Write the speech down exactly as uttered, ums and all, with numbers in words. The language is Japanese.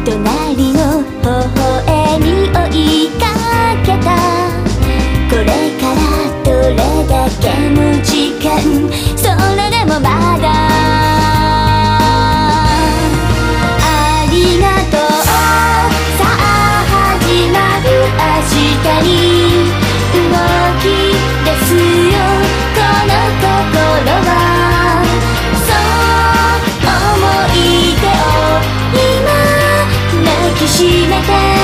隣の微笑みを追いかけた。これからどれだけの時間、それでもまだありがとう。さあ始まる明日に動き出すよ、この心は。そう思い出を今抱きしめて